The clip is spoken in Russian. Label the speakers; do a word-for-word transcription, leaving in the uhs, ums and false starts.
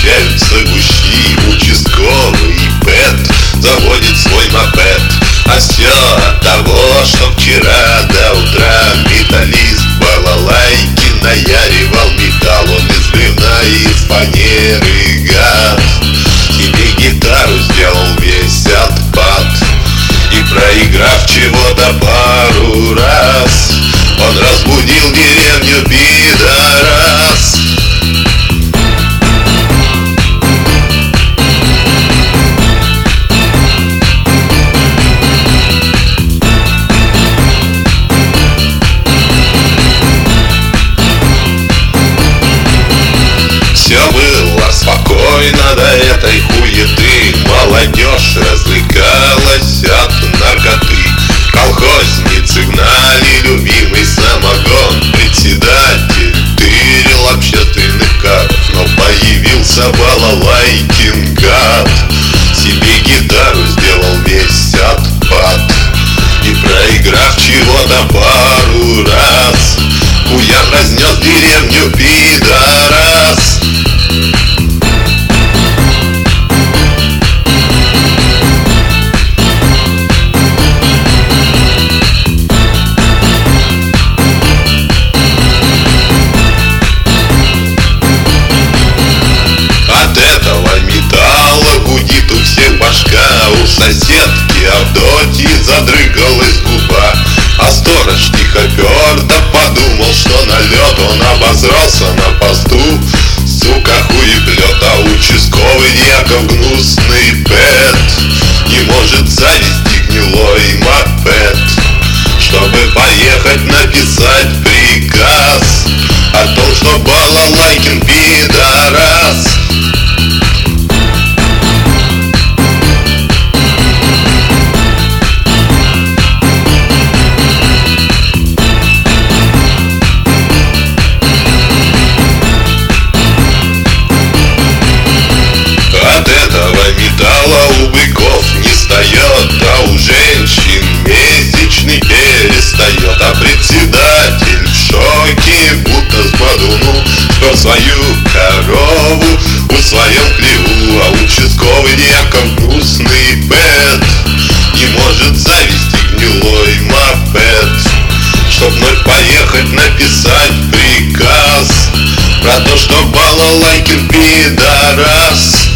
Speaker 1: встречаются гущи. Участковый пэт заводит свой мопед. А все от того, что вчера до утра металлист балалайки наяривал металл. Он из бревна и из фанеры, гад. Себе гитару сделал весь отпад. И проиграв чего-то пару раз, он разбудил деревню, пидорас. Все было спокойно до этой хуеты. Молодежь развлекалась от наркоты. Колхозницы гнали любимый самогон. Председатель тырил общественных карт. Но появился балалайкин гад. Себе гитару сделал весь отпад. И проиграв чего-то пару раз, хуяк разнес деревню, пидорас. От этого металла гудит у всех башка. У соседки Авдотьи задрыгалась губа. А сторож тихо пер, да подумал, что налет. Он обозрался на посту, сука, хуеплет. А участковый Яков гнусный пэт не может завести гнилой мопед, чтобы поехать написать приказ о том, что балалайкин пидорас. От этого металла у быков не встает, а у женщин месячный перестает. А председатель в шоке, будто с бодуну, что свою корову в своем хлеву. А участковый Яков гнусный пэт не может завести гнилой мопед, чтоб вновь поехать написать приказ про то, что балалайкин пидорас.